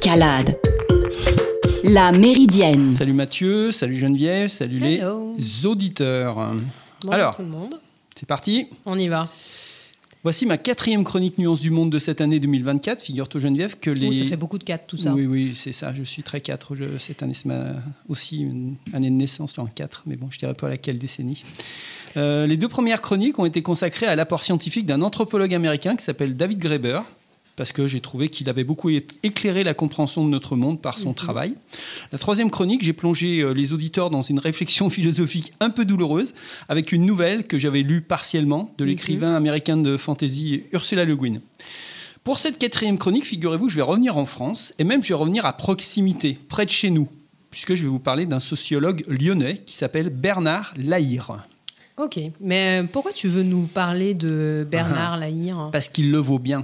Escalade. La Méridienne. Salut Mathieu, salut Geneviève, salut Hello. les auditeurs. Bonjour Alors, tout le monde. c'est parti. On y va. Voici ma 4e chronique Nuances du Monde de cette année 2024. Figure-toi Geneviève que les... Ça fait beaucoup de 4 tout ça. Oui, c'est ça. Je suis très 4. Cette année, c'est aussi une année de naissance, un 4. Mais bon, je ne dirais pas à laquelle décennie. Les 2 premières chroniques ont été consacrées à l'apport scientifique d'un anthropologue américain qui s'appelle David Graeber, parce que j'ai trouvé qu'il avait beaucoup éclairé la compréhension de notre monde par son travail. La 3e chronique, j'ai plongé les auditeurs dans une réflexion philosophique un peu douloureuse, avec une nouvelle que j'avais lue partiellement de l'écrivain américain de fantasy Ursula Le Guin. Pour cette 4e chronique, figurez-vous, je vais revenir en France, et même je vais revenir à proximité, près de chez nous, puisque je vais vous parler d'un sociologue lyonnais qui s'appelle Bernard Lahire. Ok, mais pourquoi tu veux nous parler de Bernard Lahire ? Parce qu'il le vaut bien.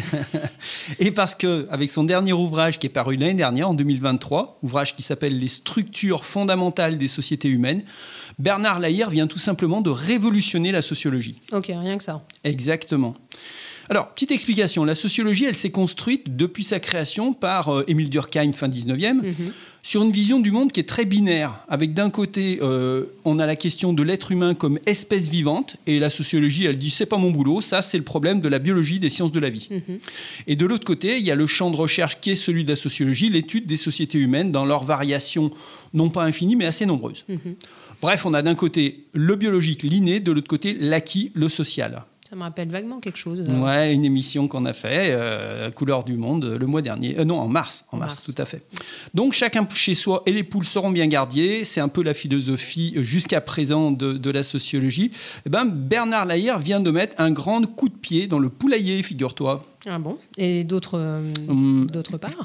Et parce qu'avec son dernier ouvrage qui est paru l'année dernière, en 2023, ouvrage qui s'appelle « Les structures fondamentales des sociétés humaines », Bernard Lahire vient tout simplement de révolutionner la sociologie. Ok, rien que ça. Exactement. Alors, petite explication, la sociologie, elle s'est construite depuis sa création par Émile Durkheim, fin 19e, sur une vision du monde qui est très binaire, avec d'un côté, on a la question de l'être humain comme espèce vivante, et la sociologie, elle dit, c'est pas mon boulot, ça c'est le problème de la biologie, des sciences de la vie. Et de l'autre côté, il y a le champ de recherche qui est celui de la sociologie, l'étude des sociétés humaines dans leurs variations, non pas infinies, mais assez nombreuses. Bref, on a d'un côté le biologique, l'inné, de l'autre côté l'acquis, le social. Ça me rappelle vaguement quelque chose. Ouais, une émission qu'on a fait, Couleur du Monde, le mois dernier. En mars, tout à fait. Donc, chacun chez soi et les poules seront bien gardées. C'est un peu la philosophie jusqu'à présent de la sociologie. Eh ben, Bernard Lahire vient de mettre un grand coup de pied dans le poulailler, figure-toi. Ah bon ? Et d'autre part ?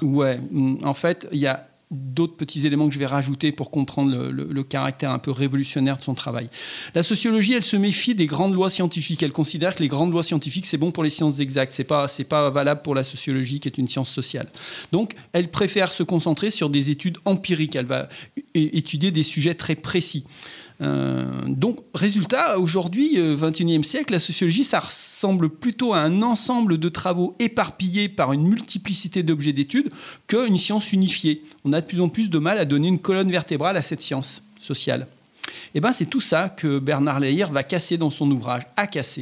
Ouais, en fait, il y a d'autres petits éléments que je vais rajouter pour comprendre le caractère un peu révolutionnaire de son travail. La sociologie, elle se méfie des grandes lois scientifiques. Elle considère que les grandes lois scientifiques, c'est bon pour les sciences exactes. C'est pas valable pour la sociologie, qui est une science sociale. Donc, elle préfère se concentrer sur des études empiriques. Elle va étudier des sujets très précis. Donc, résultat, aujourd'hui, 21e siècle, la sociologie, ça ressemble plutôt à un ensemble de travaux éparpillés par une multiplicité d'objets d'études qu'une science unifiée. On a de plus en plus de mal à donner une colonne vertébrale à cette science sociale. Et ben, c'est tout ça que Bernard Lahire va casser dans son ouvrage, à casser.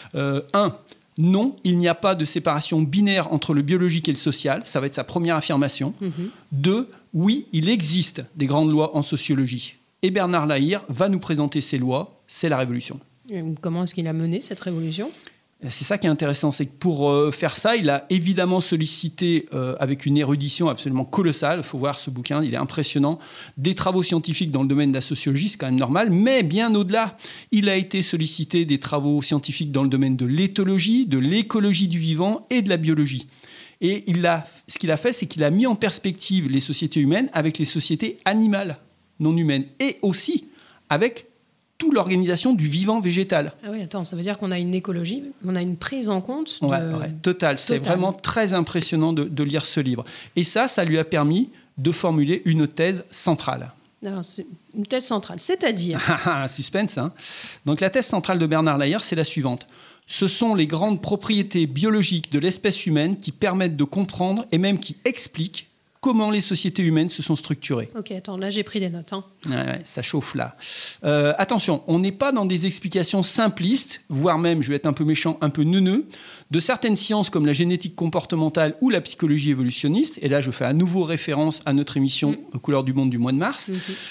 Non, il n'y a pas de séparation binaire entre le biologique et le social. Ça va être sa première affirmation. 2, oui, il existe des grandes lois en sociologie. Et Bernard Lahire va nous présenter ces lois. C'est la révolution. Et comment est-ce qu'il a mené cette révolution ? C'est ça qui est intéressant, c'est que pour faire ça, il a évidemment sollicité, avec une érudition absolument colossale, il faut voir ce bouquin, il est impressionnant, des travaux scientifiques dans le domaine de la sociologie, c'est quand même normal, mais bien au-delà, il a été sollicité des travaux scientifiques dans le domaine de l'éthologie, de l'écologie du vivant et de la biologie. Et ce qu'il a fait, c'est qu'il a mis en perspective les sociétés humaines avec les sociétés animales, non humaines, et aussi avec toute l'organisation du vivant végétal. Ah oui, attends, ça veut dire qu'on a une écologie, on a une prise en compte Total. C'est vraiment très impressionnant de lire ce livre. Et ça lui a permis de formuler une thèse centrale. Alors, c'est une thèse centrale, c'est-à-dire... Suspense, hein. Donc la thèse centrale de Bernard Lahire, c'est la suivante. Ce sont les grandes propriétés biologiques de l'espèce humaine qui permettent de comprendre et même qui expliquent comment les sociétés humaines se sont structurées. Ok, attends, là j'ai pris des notes. Ouais, ça chauffe là. Attention, on n'est pas dans des explications simplistes, voire même, je vais être un peu méchant, un peu neuneux, de certaines sciences comme la génétique comportementale ou la psychologie évolutionniste, et là je fais à nouveau référence à notre émission Couleur du Monde du mois de mars,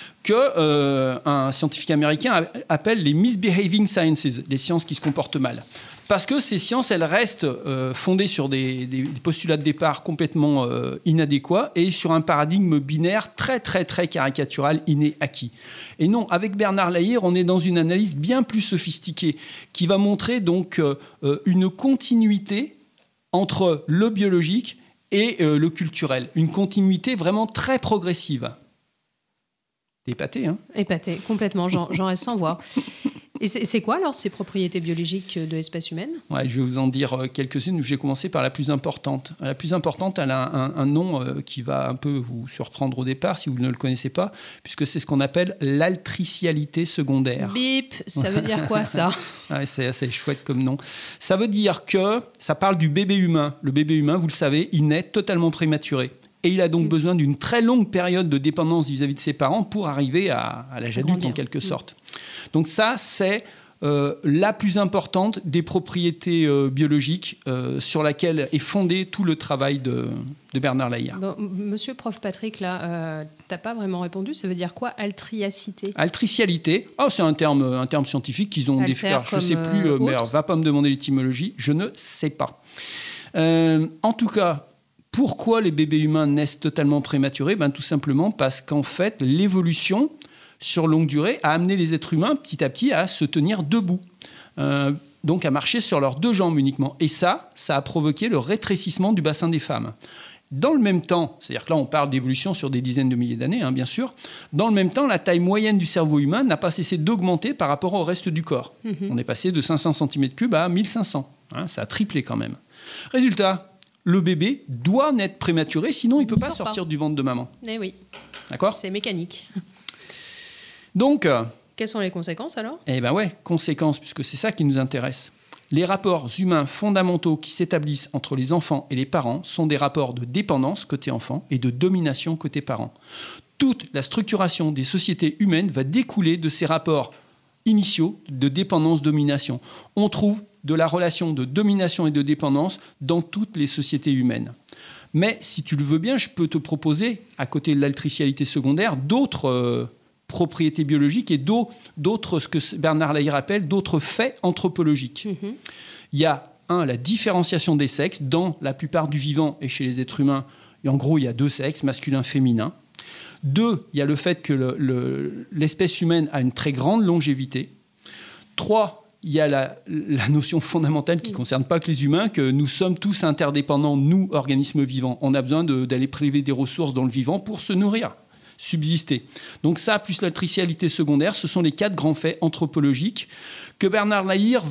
qu'un scientifique américain appelle les misbehaving sciences, les sciences qui se comportent mal. Parce que ces sciences, elles restent fondées sur des postulats de départ complètement inadéquats et sur un paradigme binaire très, très, très caricatural, inné-acquis. Et non, avec Bernard Lahire, on est dans une analyse bien plus sophistiquée qui va montrer donc une continuité entre le biologique et le culturel. Une continuité vraiment très progressive. Épaté, hein ? Épaté, complètement, j'en reste sans voix. Et c'est quoi alors ces propriétés biologiques de l'espèce humaine ? Ouais, je vais vous en dire quelques-unes. Je vais commencer par la plus importante. La plus importante, elle a un nom qui va un peu vous surprendre au départ si vous ne le connaissez pas, puisque c'est ce qu'on appelle l'altricialité secondaire. Bip, ça veut dire quoi ça ? Ouais, c'est assez chouette comme nom. Ça veut dire que ça parle du bébé humain. Le bébé humain, vous le savez, il naît totalement prématuré. Et il a donc besoin d'une très longue période de dépendance vis-à-vis de ses parents pour arriver à l'âge adulte, en quelque sorte. Donc ça, c'est la plus importante des propriétés biologiques sur laquelle est fondé tout le travail de Bernard Lahire. Bon, monsieur prof Patrick, là, t'as pas vraiment répondu. Ça veut dire quoi, altriacité ? Altricialité, c'est un terme scientifique qu'ils ont défini. Je ne sais plus, mais va pas me demander l'étymologie, je ne sais pas. En tout cas, pourquoi les bébés humains naissent totalement prématurés ? Tout simplement parce qu'en fait, l'évolution sur longue durée, a amené les êtres humains petit à petit à se tenir debout, donc à marcher sur leurs deux jambes uniquement. Et ça a provoqué le rétrécissement du bassin des femmes. Dans le même temps, c'est-à-dire que là on parle d'évolution sur des dizaines de milliers d'années, bien sûr, dans le même temps, la taille moyenne du cerveau humain n'a pas cessé d'augmenter par rapport au reste du corps. On est passé de 500 cm3 à 1500, ça a triplé quand même. Résultat, le bébé doit naître prématuré, sinon il ne peut pas sortir du ventre de maman. Eh oui, d'accord ? C'est mécanique. Donc, quelles sont les conséquences alors ? Conséquences, puisque c'est ça qui nous intéresse. Les rapports humains fondamentaux qui s'établissent entre les enfants et les parents sont des rapports de dépendance côté enfant et de domination côté parents. Toute la structuration des sociétés humaines va découler de ces rapports initiaux de dépendance-domination. On trouve de la relation de domination et de dépendance dans toutes les sociétés humaines. Mais si tu le veux bien, je peux te proposer, à côté de l'altricialité secondaire, d'autres propriétés biologiques et d'autres, ce que Bernard Lahire appelle, d'autres faits anthropologiques. Il y a, la différenciation des sexes. Dans la plupart du vivant et chez les êtres humains, et en gros, il y a deux sexes, masculin, féminin. 2, il y a le fait que l'espèce humaine a une très grande longévité. 3, il y a la notion fondamentale qui ne concerne pas que les humains, que nous sommes tous interdépendants, nous, organismes vivants. On a besoin d'aller prélever des ressources dans le vivant pour se nourrir, subsister. Donc ça, plus l'altricialité secondaire, ce sont les 4 grands faits anthropologiques que Bernard Lahire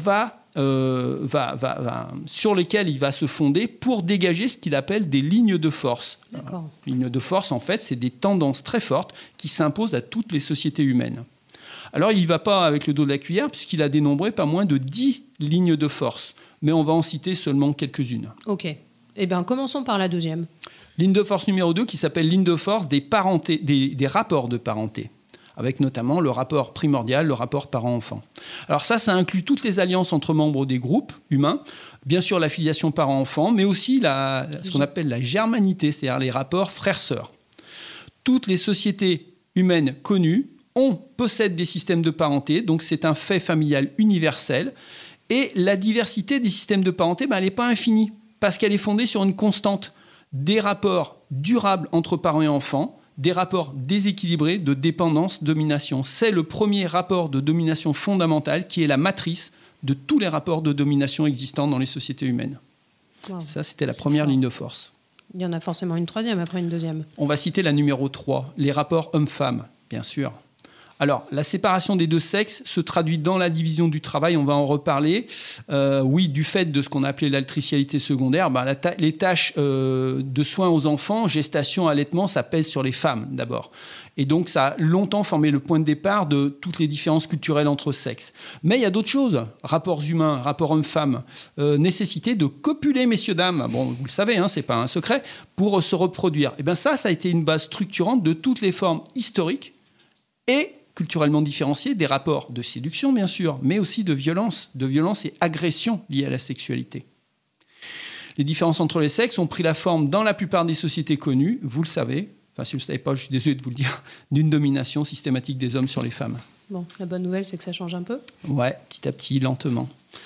sur lesquels il va se fonder pour dégager ce qu'il appelle des lignes de force. D'accord. Lignes de force, en fait, c'est des tendances très fortes qui s'imposent à toutes les sociétés humaines. Alors, il n'y va pas avec le dos de la cuillère, puisqu'il a dénombré pas moins de 10 lignes de force. Mais on va en citer seulement quelques-unes. Ok. Eh bien, commençons par la deuxième. Ligne de force numéro 2 qui s'appelle ligne de force des rapports de parenté, avec notamment le rapport primordial, le rapport parent-enfant. Alors ça inclut toutes les alliances entre membres des groupes humains, bien sûr la filiation parent-enfant, mais aussi ce qu'on appelle la germanité, c'est-à-dire les rapports frères-sœurs. Toutes les sociétés humaines connues possèdent des systèmes de parenté, donc c'est un fait familial universel, et la diversité des systèmes de parenté, elle n'est pas infinie, parce qu'elle est fondée sur une constante. Des rapports durables entre parents et enfants, des rapports déséquilibrés de dépendance-domination. C'est le premier rapport de domination fondamental qui est la matrice de tous les rapports de domination existants dans les sociétés humaines. Wow. Ça, c'était la première ligne de force. Il y en a forcément une troisième après une deuxième. On va citer la numéro 3, les rapports hommes-femmes, bien sûr. Alors, la séparation des deux sexes se traduit dans la division du travail, on va en reparler. Du fait de ce qu'on a appelé l'altricialité secondaire, les tâches de soins aux enfants, gestation, allaitement, ça pèse sur les femmes d'abord. Et donc, ça a longtemps formé le point de départ de toutes les différences culturelles entre sexes. Mais il y a d'autres choses, rapports humains, rapports hommes-femmes, nécessité de copuler, messieurs, dames, bon, vous le savez, c'est pas un secret, pour se reproduire. Et bien ça a été une base structurante de toutes les formes historiques et culturellement différenciés, des rapports de séduction, bien sûr, mais aussi de violence et agression liées à la sexualité. Les différences entre les sexes ont pris la forme, dans la plupart des sociétés connues, vous le savez, si vous ne le savez pas, je suis désolé de vous le dire, d'une domination systématique des hommes sur les femmes. Bon, la bonne nouvelle, c'est que ça change un peu. Ouais, petit à petit, lentement.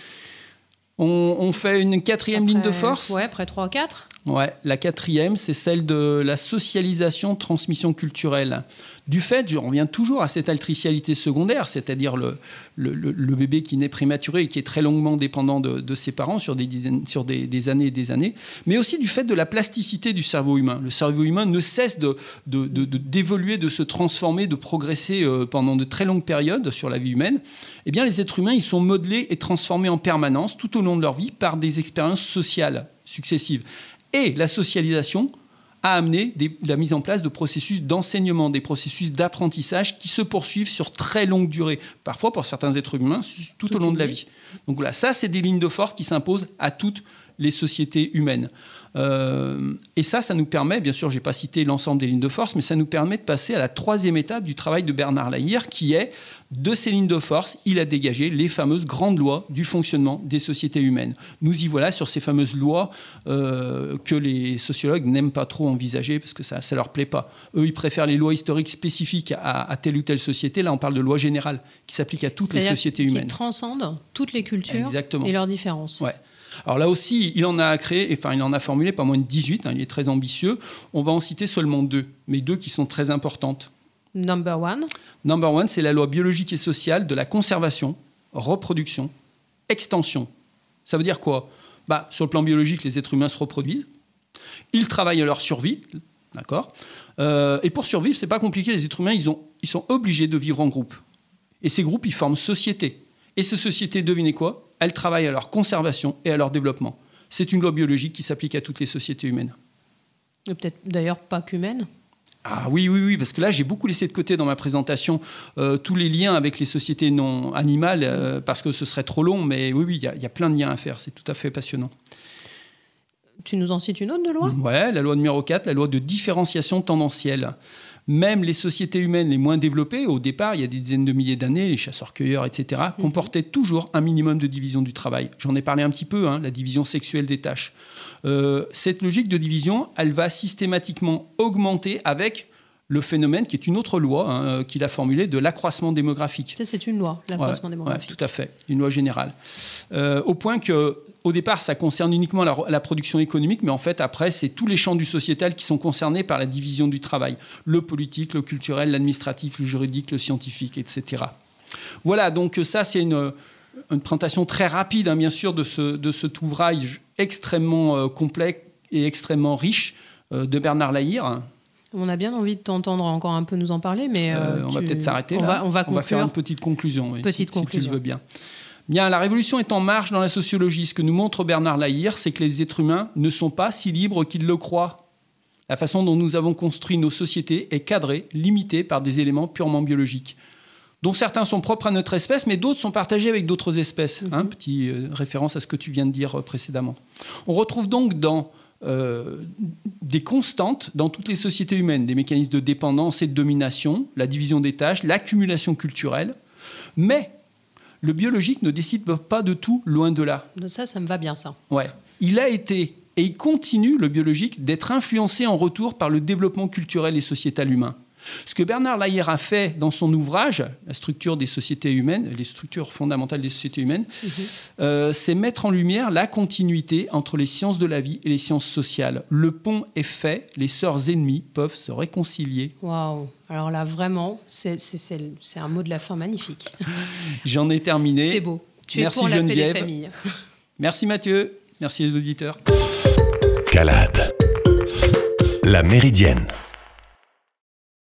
On fait une quatrième ligne de force. Ouais, après 3 ou 4. Ouais, la quatrième, c'est celle de la socialisation, transmission culturelle. Du fait, on revient toujours à cette altricialité secondaire, c'est-à-dire le bébé qui naît prématuré et qui est très longuement dépendant de ses parents sur des années et des années, mais aussi du fait de la plasticité du cerveau humain. Le cerveau humain ne cesse d'évoluer, de se transformer, de progresser pendant de très longues périodes sur la vie humaine. Eh bien, les êtres humains, ils sont modelés et transformés en permanence tout au long de leur vie par des expériences sociales successives. Et la socialisation a amené la mise en place de processus d'enseignement, des processus d'apprentissage qui se poursuivent sur très longue durée, parfois pour certains êtres humains tout au long de la vie. Donc voilà, ça c'est des lignes de force qui s'imposent à toutes les sociétés humaines. Et ça nous permet, bien sûr, je n'ai pas cité l'ensemble des lignes de force, mais ça nous permet de passer à la troisième étape du travail de Bernard Lahire, qui est, de ces lignes de force, il a dégagé les fameuses grandes lois du fonctionnement des sociétés humaines. Nous y voilà sur ces fameuses lois que les sociologues n'aiment pas trop envisager parce que ça ne leur plaît pas. Eux, ils préfèrent les lois historiques spécifiques à telle ou telle société. Là, on parle de loi générale qui s'applique à toutes les sociétés humaines. Qui transcendent toutes les cultures. Exactement. Et leurs différences. Ouais. Alors là aussi, il en a formulé pas moins de 18, il est très ambitieux. On va en citer seulement 2, mais 2 qui sont très importantes. Number one, c'est la loi biologique et sociale de la conservation, reproduction, extension. Ça veut dire quoi ? Sur le plan biologique, les êtres humains se reproduisent. Ils travaillent à leur survie, d'accord ? Et pour survivre, c'est pas compliqué. Les êtres humains, ils sont obligés de vivre en groupe. Et ces groupes, ils forment société. Et ces sociétés, devinez quoi ? Elles travaillent à leur conservation et à leur développement. C'est une loi biologique qui s'applique à toutes les sociétés humaines. Et peut-être d'ailleurs pas qu'humaines. Ah oui, parce que là, j'ai beaucoup laissé de côté dans ma présentation tous les liens avec les sociétés non animales, parce que ce serait trop long, mais oui, il y a plein de liens à faire, c'est tout à fait passionnant. Tu nous en cites une autre de loi ? Ouais, la loi numéro 4, la loi de différenciation tendancielle. Même les sociétés humaines les moins développées, au départ, il y a des dizaines de milliers d'années, les chasseurs-cueilleurs, etc., comportaient toujours un minimum de division du travail. J'en ai parlé un petit peu, la division sexuelle des tâches. Cette logique de division, elle va systématiquement augmenter avec le phénomène, qui est une autre loi qu'il a formulée, de l'accroissement démographique. C'est une loi, l'accroissement démographique. Ouais, tout à fait, une loi générale. Au point qu'au départ, ça concerne uniquement la production économique, mais en fait, après, c'est tous les champs du sociétal qui sont concernés par la division du travail. Le politique, le culturel, l'administratif, le juridique, le scientifique, etc. Voilà, donc ça, c'est une présentation très rapide, bien sûr, de cet ouvrage extrêmement complet et extrêmement riche de Bernard Lahire. On a bien envie de t'entendre encore un peu nous en parler, mais on va peut-être s'arrêter là. On va faire une petite conclusion, si tu le veux bien. Bien, la révolution est en marche dans la sociologie. Ce que nous montre Bernard Lahire, c'est que les êtres humains ne sont pas si libres qu'ils le croient. La façon dont nous avons construit nos sociétés est cadrée, limitée par des éléments purement biologiques, dont certains sont propres à notre espèce, mais d'autres sont partagés avec d'autres espèces. Petite référence à ce que tu viens de dire précédemment. On retrouve donc des constantes dans toutes les sociétés humaines, des mécanismes de dépendance et de domination, la division des tâches, l'accumulation culturelle, mais le biologique ne décide pas de tout, loin de là. Ça me va bien, ça. Ouais. Il a été, et il continue, le biologique, d'être influencé en retour par le développement culturel et sociétal humain. Ce que Bernard Lahire a fait dans son ouvrage, La structure des sociétés humaines, les structures fondamentales des sociétés humaines, c'est mettre en lumière la continuité entre les sciences de la vie et les sciences sociales. Le pont est fait, les sœurs ennemies peuvent se réconcilier. Waouh! Alors là, vraiment, c'est un mot de la fin magnifique. J'en ai terminé. C'est beau. Tu Merci es pour la paix Geneviève. des familles. Merci Mathieu. Merci les auditeurs. Calade. La Méridienne.